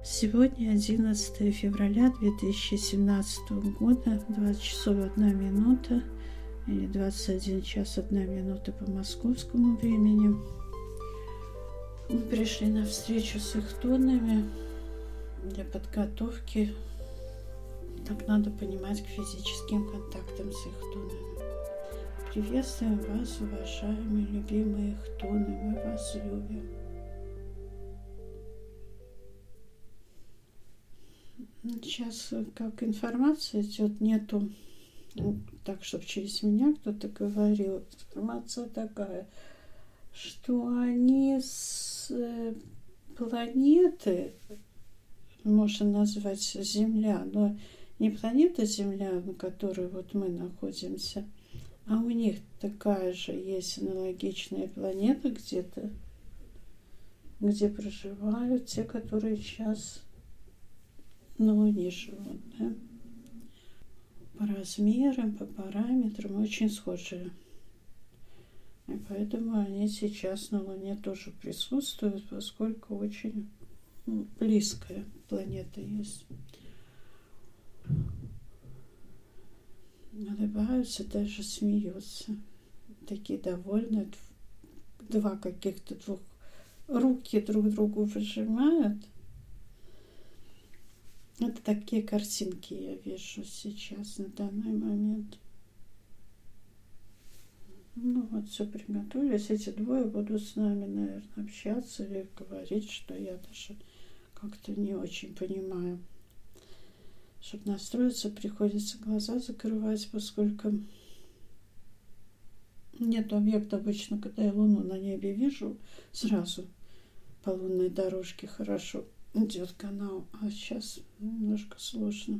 Сегодня 11 февраля 2017 года, 20 часов 1 минута или 21 час 1 минута по московскому времени. Мы пришли на встречу с ихтонами для подготовки, так надо понимать, к физическим контактам с ихтонами. Приветствуем вас, уважаемые, любимые ихтоны, мы вас любим. Сейчас как информация идет, нету, так, чтобы через меня кто-то говорил. Информация такая, что они с планеты, можно назвать Земля, но не планета Земля, на которой вот мы находимся, а у них такая же есть аналогичная планета где-то, где проживают те, которые сейчас на Луне живут, да? По размерам, по параметрам очень схожие. И поэтому они сейчас на Луне тоже присутствуют, поскольку очень близкая планета есть. Улыбаются, даже смеются. Такие довольны. Два каких-то двух руки друг другу выжимают. Это такие картинки я вижу сейчас, на данный момент. Ну вот, все приготовились. Эти двое будут с нами, наверное, общаться или говорить, что я даже как-то не очень понимаю. Чтобы настроиться, приходится глаза закрывать, поскольку нет объекта обычно, когда я Луну на небе вижу, сразу по лунной дорожке хорошо идет канал, а сейчас немножко сложно.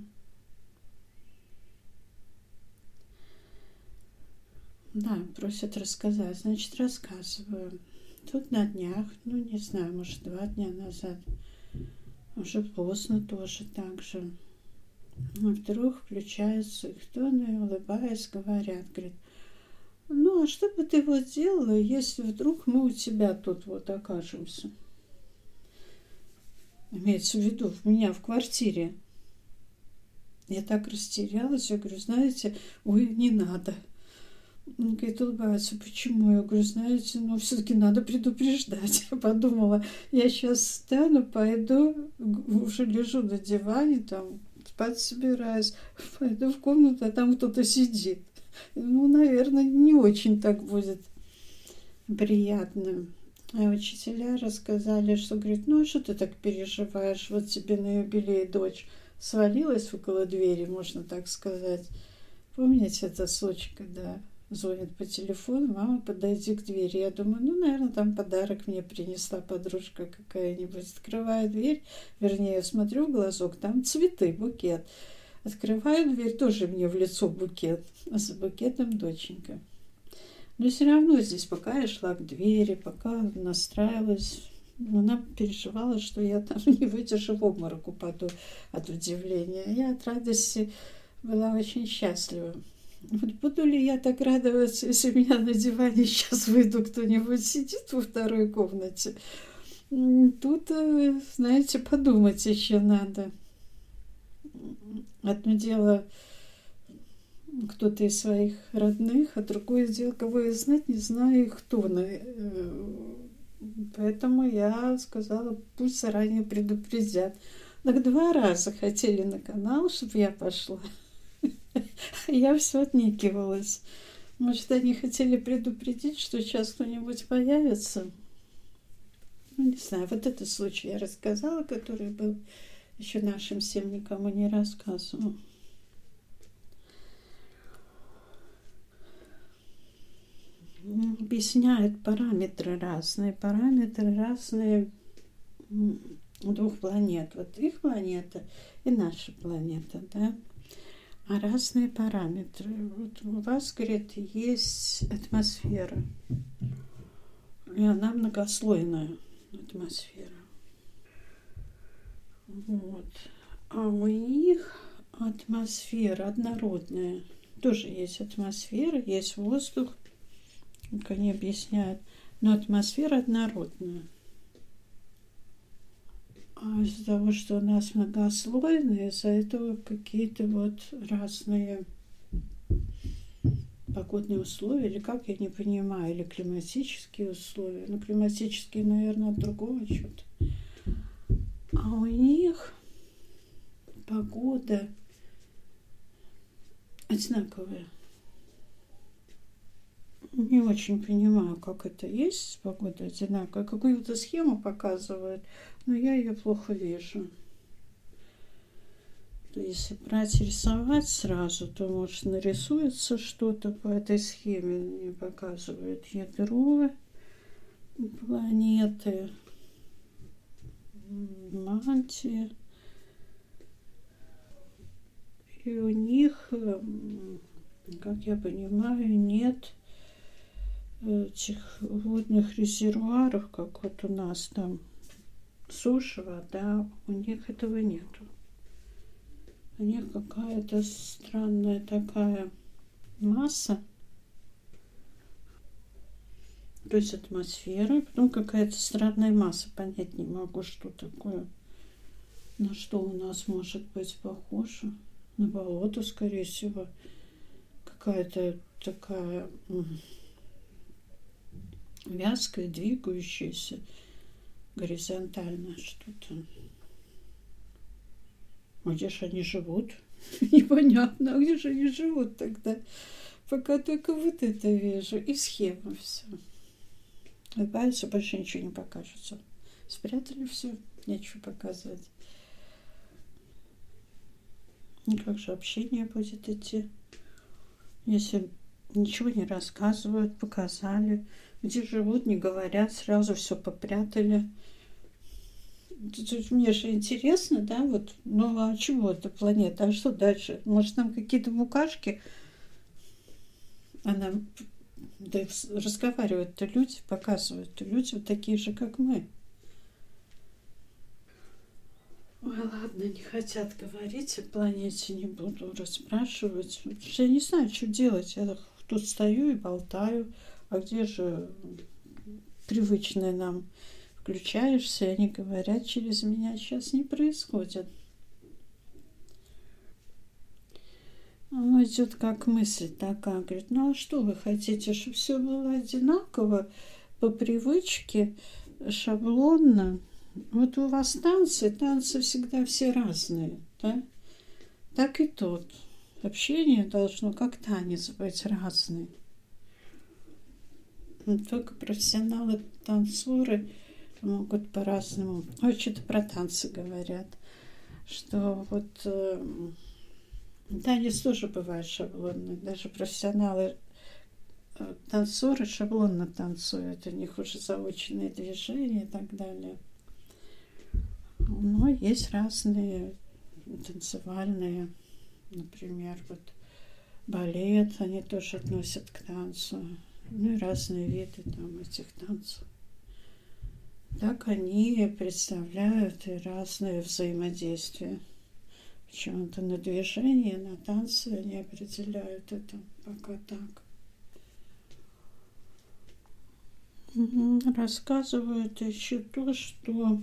Да, просят рассказать, значит, рассказываю. Тут на днях, не знаю, может, 2 дня назад, уже поздно тоже так же. Вдруг включаются ихтоны, улыбаясь, говорят, говорит, а что бы ты вот делала, если вдруг мы у тебя тут вот окажемся? Имеется в виду, у меня в квартире. Я так растерялась, я говорю, знаете, ой, не надо. Он говорит, улыбается, почему? Я говорю, знаете, все-таки надо предупреждать. Я подумала, я сейчас встану, пойду, уже лежу на диване, там, спать собираюсь, пойду в комнату, а там кто-то сидит. Наверное, не очень так будет приятно. А учителя рассказали, что, говорит, а что ты так переживаешь? Вот тебе на юбилей дочь свалилась около двери, можно так сказать. Помните этот случай, когда звонит по телефону, мама, подойди к двери. Я думаю, наверное, там подарок мне принесла подружка какая-нибудь. Открываю дверь, вернее, смотрю в глазок, там цветы, букет. Открываю дверь, тоже мне в лицо букет, а за букетом доченька. Но все равно здесь, пока я шла к двери, пока настраивалась, она переживала, что я там не выдержу, в обморок упаду от удивления. Я от радости была очень счастлива. Вот буду ли я так радоваться, если у меня на диване сейчас выйду, кто-нибудь сидит во второй комнате? Тут, знаете, подумать еще надо. Одно дело кто-то из своих родных, а другое дело, кого я знать не знаю, кто. Поэтому я сказала, пусть заранее предупредят. Так 2 раза хотели на канал, чтобы я пошла. Я все отнекивалась. Может, они хотели предупредить, что сейчас кто-нибудь появится? Не знаю, вот этот случай я рассказала, который был, еще нашим всем никому не рассказывала. Объясняют параметры разные двух планет. Вот их планета и наша планета, да? А разные параметры. Вот у вас, говорит, есть атмосфера. И она многослойная атмосфера. Вот. А у них атмосфера однородная. Тоже есть атмосфера, есть воздух, как они объясняют. Но атмосфера однородная. А из-за того, что у нас многослойные, из-за этого какие-то вот разные погодные условия, или как, я не понимаю, или климатические условия. Ну, климатические, наверное, от другого чего-то. А у них погода одинаковая. Не очень понимаю, как это есть, погода одинаковая. Какую-то схему показывают, но я ее плохо вижу. Если брать рисовать сразу, то, может, нарисуется что-то по этой схеме. Мне показывают ядро планеты, мантия. И у них, как я понимаю, нет этих водных резервуаров, как вот у нас там суша, вода, у них этого нету. У них какая-то странная такая масса, то есть атмосфера, потом какая-то странная масса, понять не могу, что такое, на что у нас может быть похоже, на болото, скорее всего, какая-то такая вязкое, двигающееся, горизонтальное что-то. А где же они живут? Непонятно, а где же они живут тогда? Пока только вот это вижу. И схема все. Дальше больше ничего не покажется. Спрятали все, нечего показывать. И как же общение будет идти, если ничего не рассказывают, показали, где живут, не говорят, сразу все попрятали. Мне же интересно, да, вот, ну а чего эта планета, а что дальше? Может, нам какие-то букашки? Она, да, разговаривают-то люди, показывают-то люди вот такие же, как мы. Ой, ладно, не хотят говорить о планете, не буду расспрашивать. Потому что я не знаю, что делать. Я тут стою и болтаю. А где же привычное нам? Включаешься, и они говорят через меня. Сейчас не происходит. Оно идет как мысль такая. Говорит, ну а что вы хотите, чтобы все было одинаково, по привычке, шаблонно? Вот у вас танцы всегда все разные, да? Так и тут. Общение должно как танец быть разный. Только профессионалы, танцоры могут по-разному. Ой, что-то про танцы говорят, что вот танец тоже бывает шаблонный. Даже профессионалы, танцоры шаблонно танцуют, у них уже заученные движения и так далее. Но есть разные танцевальные, например, вот балет, они тоже относят к танцу. Ну и разные виды там этих танцев. Так они представляют и разные взаимодействия. Почему-то на движение, на танцы они определяют это пока так. Рассказывают еще то, что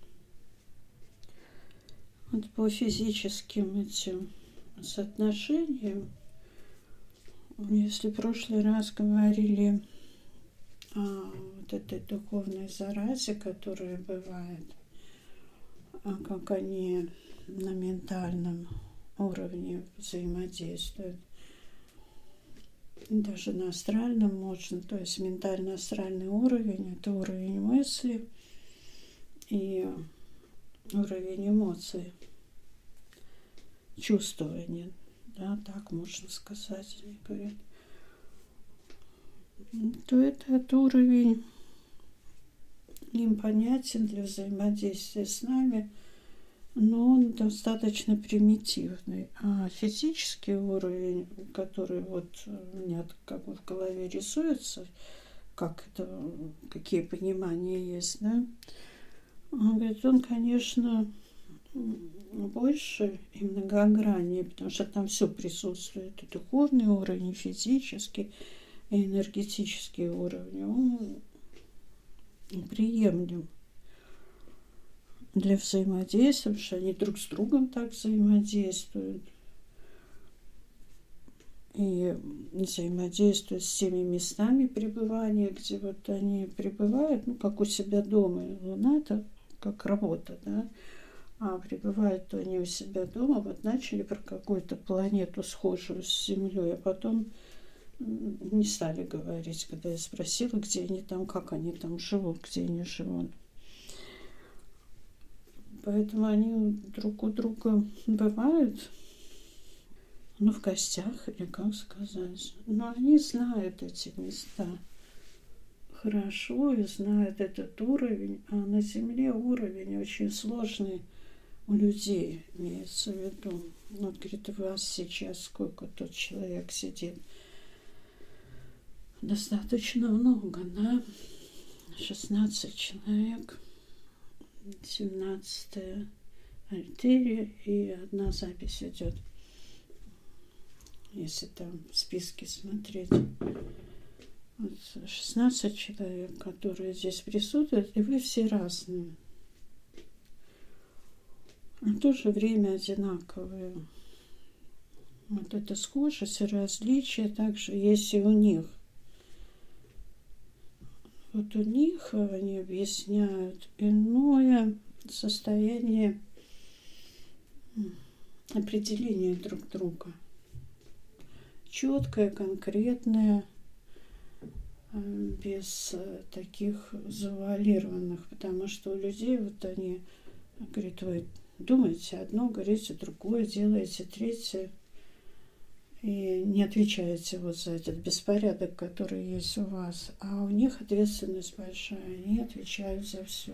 вот по физическим этим соотношениям, если в прошлый раз говорили о вот этой духовной заразе, которая бывает, как они на ментальном уровне взаимодействуют, даже на астральном можно, то есть ментально-астральный уровень – это уровень мысли и уровень эмоций, чувствования, да, так можно сказать, они говорят, то этот уровень им понятен для взаимодействия с нами, но он достаточно примитивный. А физический уровень, который вот у меня как бы в голове рисуется, как это, какие понимания есть, да, он говорит, он, конечно, больше и многограннее, потому что там все присутствует, и духовный уровень, и физический, и энергетический уровень, он приемлем для взаимодействия, потому что они друг с другом так взаимодействуют. И взаимодействуют с теми местами пребывания, где вот они пребывают, ну, как у себя дома. Луна – это как работа, да? А пребывают они у себя дома, вот начали про какую-то планету, схожую с Землей, а потом не стали говорить, когда я спросила, где они там, как они там живут, где они живут. Поэтому они друг у друга бывают, ну, в гостях, или как сказать. Но они знают эти места хорошо и знают этот уровень. А на Земле уровень очень сложный у людей, имеется в виду. Вот, говорит, у вас сейчас сколько тут человек сидит? Достаточно много, да? 16 человек, 17-я альтерия и одна запись идет. Если там в списке смотреть. Вот 16 человек, которые здесь присутствуют, и вы все разные. Но в то же время одинаковые. Вот эта схожесть и различия также есть и у них. Вот у них они объясняют иное состояние определения друг друга. Четкое, конкретное, без таких завуалированных, потому что у людей вот они, говорит, вы думаете одно, говорите другое, делаете третье, и не отвечаете вот за этот беспорядок, который есть у вас, а у них ответственность большая, они отвечают за все.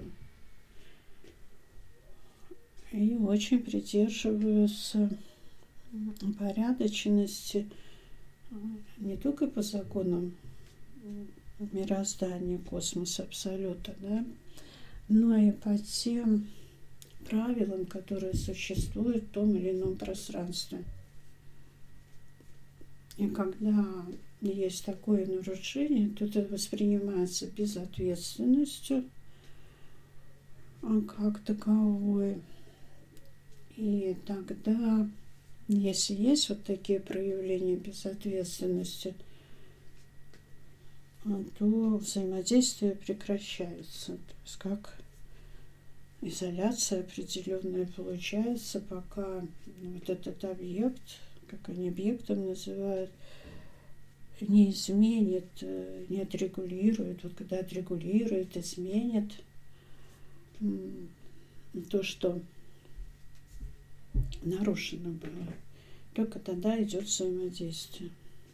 И очень придерживаются порядочности не только по законам мироздания, космоса, абсолюта, да, но и по тем правилам, которые существуют в том или ином пространстве. И когда есть такое нарушение, то это воспринимается безответственностью как таковой. И тогда, если есть вот такие проявления безответственности, то взаимодействие прекращается. То есть как изоляция определенная получается, пока вот этот объект, как они объектом называют, не изменит, не отрегулирует. Вот когда отрегулирует, изменит то, что нарушено было, только тогда идет взаимодействие.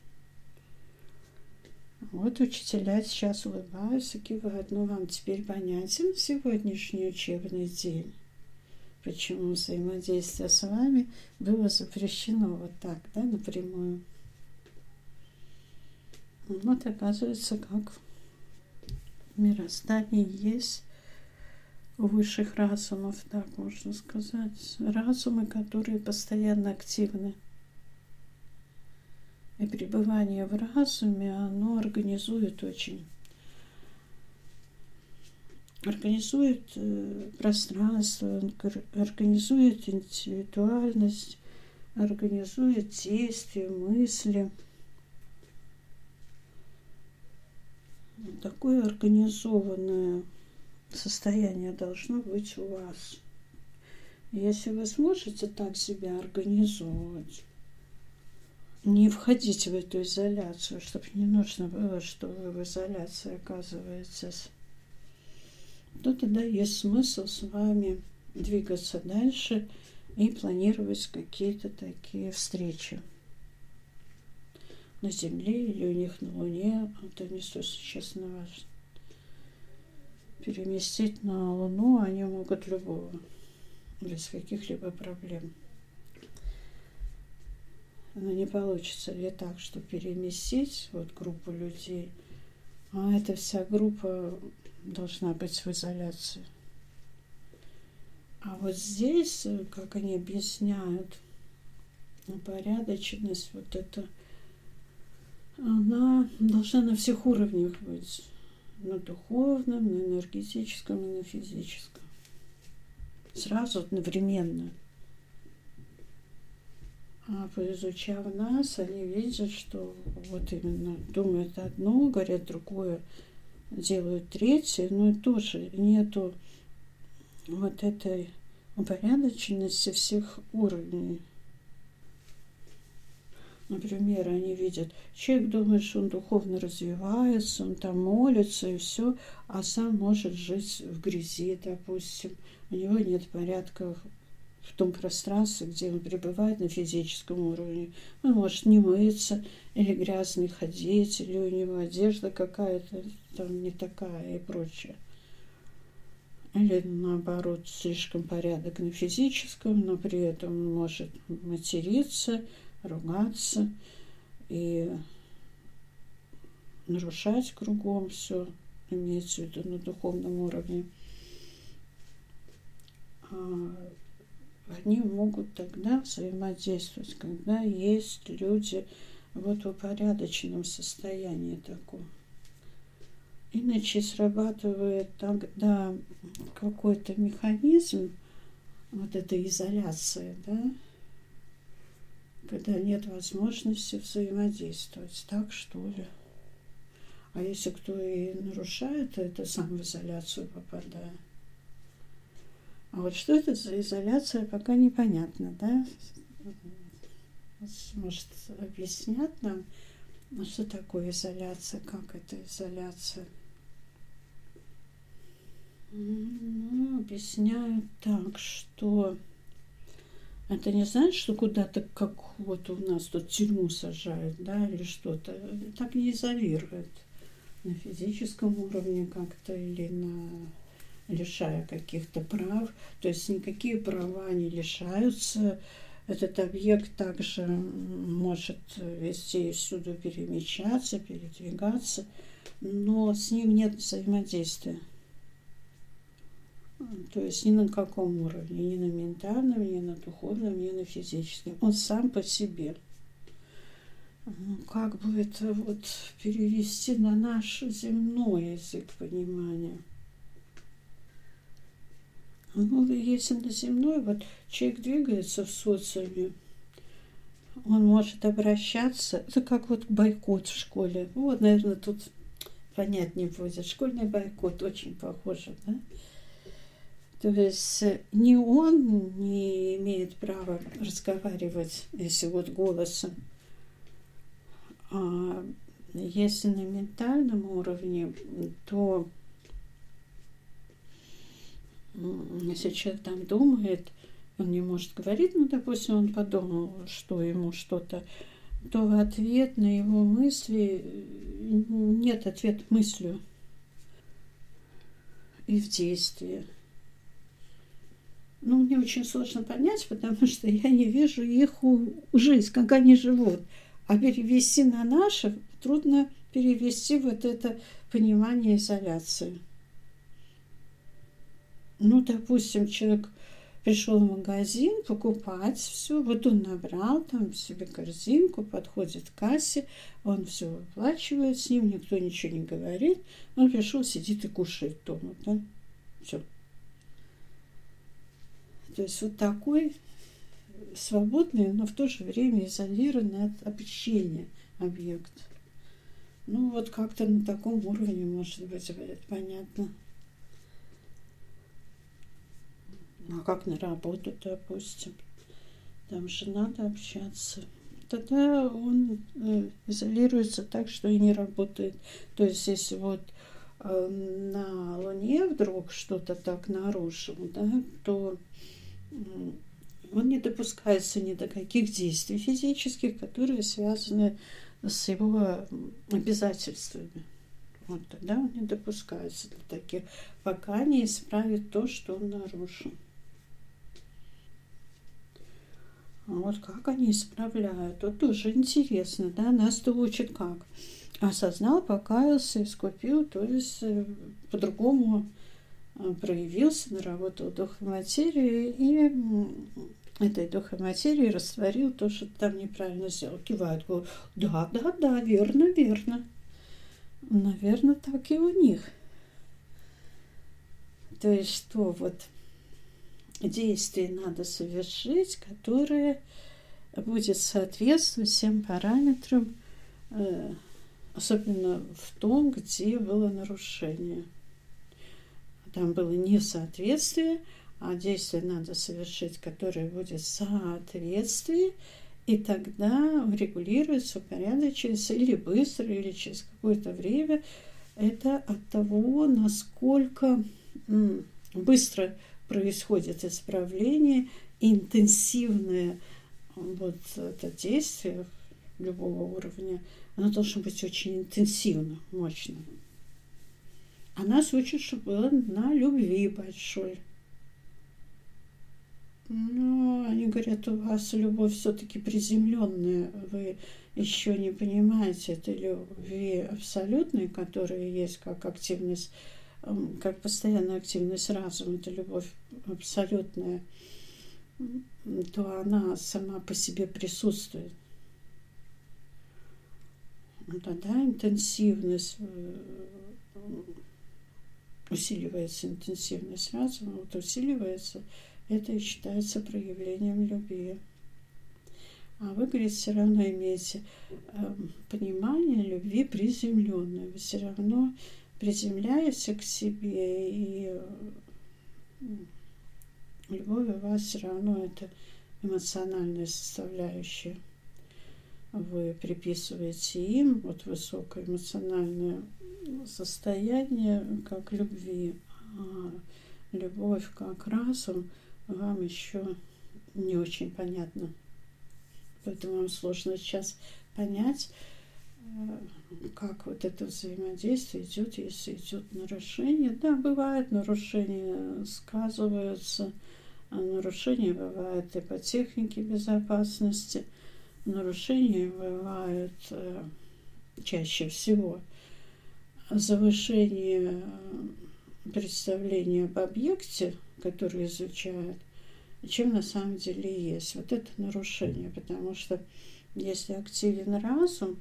Вот учителя сейчас улыбаются, кивают. Ну, вам теперь понятен сегодняшний учебный день? Почему взаимодействие с вами было запрещено вот так, да, напрямую? Вот оказывается, как в мироздании есть у высших разумов, так можно сказать, разумы, которые постоянно активны. И пребывание в разуме, оно организует пространство, организует индивидуальность, организует действия, мысли. Такое организованное состояние должно быть у вас. Если вы сможете так себя организовывать, не входите в эту изоляцию, чтобы не нужно было, что вы в изоляции оказываетесь, то тогда есть смысл с вами двигаться дальше и планировать какие-то такие встречи на Земле или у них на Луне. Это не существенно важно. Переместить на Луну они могут любого, без каких-либо проблем. Но не получится ли так, что переместить вот группу людей, а эта вся группа должна быть в изоляции. А вот здесь, как они объясняют, порядочность, вот это, она должна на всех уровнях быть. На духовном, на энергетическом и на физическом. сразу одновременно. А поизучав нас, они видят, что вот именно думают одно, говорят другое, делают третье, но и тоже нету вот этой упорядоченности всех уровней. Например, они видят, человек думает, что он духовно развивается, он там молится и все, а сам может жить в грязи, допустим. У него нет порядка в том пространстве, где он пребывает на физическом уровне. Он может не мыться, или грязный ходить, или у него одежда какая-то там не такая и прочее. Или наоборот, слишком порядок на физическом, но при этом он может материться, ругаться и нарушать кругом все, имеется в виду на духовном уровне. Они могут тогда взаимодействовать, когда есть люди вот в упорядоченном состоянии таком. Иначе срабатывает тогда какой-то механизм, вот эта изоляция, да, когда нет возможности взаимодействовать, так что ли. А если кто и нарушает, то это сам в изоляцию попадает. А вот что это за изоляция, пока непонятно, да? Может, объяснят нам, что такое изоляция, как это изоляция? Ну, объясняют так, что это не значит, что куда-то, как вот у нас тут тюрьму сажают, да, или что-то. Так не изолирует на физическом уровне как-то или лишая каких-то прав. То есть никакие права не лишаются. Этот объект также может везде и всюду перемещаться, передвигаться, но с ним нет взаимодействия. То есть ни на каком уровне, ни на ментальном, ни на духовном, ни на физическом. Он сам по себе. Как бы это вот перевести на наш земной язык понимания? Ну, если на земной, вот человек двигается в социуме, он может обращаться, это как вот бойкот в школе. Вот, наверное, тут понятнее будет. Школьный бойкот очень похоже, да? То есть ни он не имеет права разговаривать, если вот голосом, а если на ментальном уровне, то если человек там думает, он не может говорить, ну, допустим, он подумал, что ему что-то, то в ответ на его мысли нет ответа мыслью и в действии. Ну, мне очень сложно понять, потому что я не вижу их жизнь, как они живут. А перевести на наше трудно перевести вот это понимание изоляции. Ну, допустим, человек пришел в магазин покупать все, вот он набрал там себе корзинку, подходит к кассе, он все выплачивает, с ним никто ничего не говорит, он пришел, сидит и кушает дома, да, все. То есть вот такой свободный, но в то же время изолированный от общения объект. Ну, вот как-то на таком уровне, может быть, понятно. А как на работу, допустим? Там же надо общаться. Тогда он изолируется так, что и не работает. То есть, если вот на Луне вдруг что-то так нарушил, да, то он не допускается ни до каких действий физических, которые связаны с его обязательствами. Вот тогда он не допускается до таких, пока не исправит то, что он нарушил. А вот как они исправляют? Вот тоже интересно, да? Нас-то учат как? Осознал, покаялся, искупил, то есть по-другому проявился, наработал дух и материю, и этой дух и материи растворил то, что ты там неправильно сделал. Кивают, говорят, да, верно. Наверное, так и у них. То есть что вот действие надо совершить, которое будет соответствовать всем параметрам, особенно в том, где было нарушение. Там было несоответствие, а действие надо совершить, которое будет в соответствии, и тогда регулируется, упорядочивается или быстро, или через какое-то время. Это от того, насколько быстро происходит исправление, интенсивное вот это действие любого уровня, оно должно быть очень интенсивно, мощно. А нас учат, чтобы было на любви большой. Но они говорят, у вас любовь все-таки приземленная, вы еще не понимаете этой любви абсолютной, которая есть как активность, как постоянная активность разума, это любовь абсолютная, то она сама по себе присутствует. Тогда интенсивность усиливается, интенсивность разума, вот усиливается, это и считается проявлением любви. А вы, говорит, все равно имеете понимание любви приземленной. Вы все равно приземляетесь к себе, и любовь у вас все равно это эмоциональная составляющая. Вы приписываете им вот высокое эмоциональное состояние как любви, а любовь как разум вам еще не очень понятно. Поэтому вам сложно сейчас понять, как вот это взаимодействие идет, если идет нарушение. Да, бывает нарушения, сказываются, нарушения бывают и по технике безопасности, нарушения бывают чаще всего завышение представления об объекте, который изучают, чем на самом деле есть. Вот это нарушение, потому что если активен разум,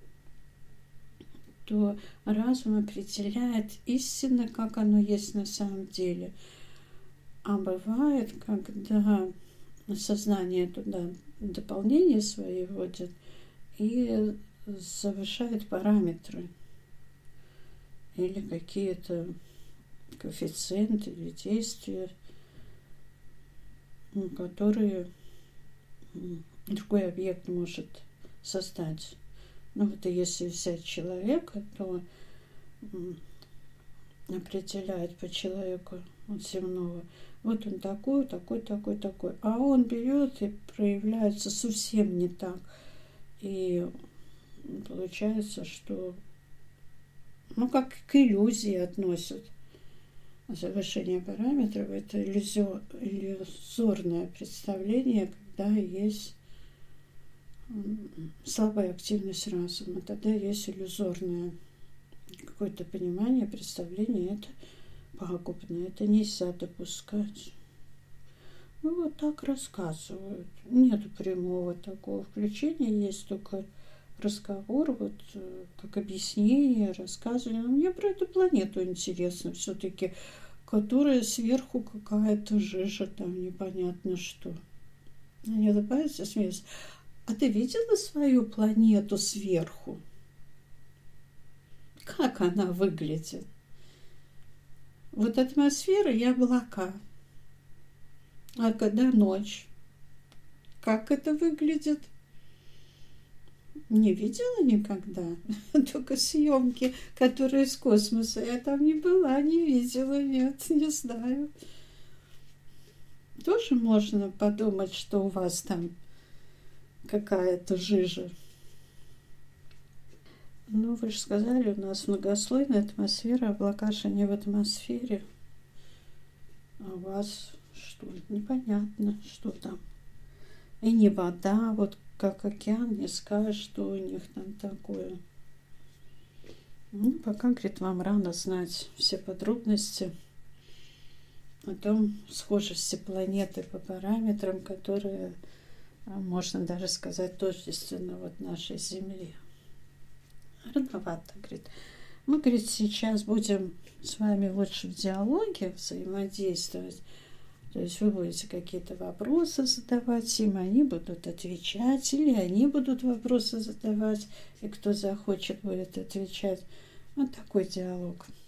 то разум определяет истинно, как оно есть на самом деле. А бывает, когда сознание туда дополнения свои вводит и завышает параметры или какие-то коэффициенты или действия, которые другой объект может создать. Ну вот и если взять человека, то определяет по человеку от земного, вот он такой, такой, такой, такой. А он берет и проявляется совсем не так. И получается, что как к иллюзии относят. Завышение параметров – это иллюзорное представление, когда есть слабая активность разума. Тогда есть иллюзорное какое-то понимание, представление. Это пагубно, это нельзя допускать. Ну, вот так рассказывают. Нет прямого такого включения, есть только разговор, вот как объяснение, рассказывание. Но мне про эту планету интересно все-таки, которая сверху какая-то жижа, там непонятно что. Они улыбаются, смеются. А ты видела свою планету сверху? Как она выглядит? Вот атмосфера и облака. А когда ночь? Как это выглядит? Не видела никогда. Только съемки, которые из космоса. Я там не была, не видела, нет, не знаю. Тоже можно подумать, что у вас там какая-то жижа. Ну, вы же сказали, у нас многослойная атмосфера, облака же не в атмосфере. А у вас что? Непонятно, что там. И не вода, вот как океан, не скажешь, что у них там такое. Ну, пока, говорит, вам рано знать все подробности о том схожести планеты по параметрам, которые, можно даже сказать, тождественно вот нашей Земле. Рановато, говорит. Мы, говорит, сейчас будем с вами лучше в диалоге взаимодействовать, То есть вы будете какие-то вопросы задавать им, они будут отвечать, или они будут вопросы задавать, и кто захочет, будет отвечать. Вот такой диалог.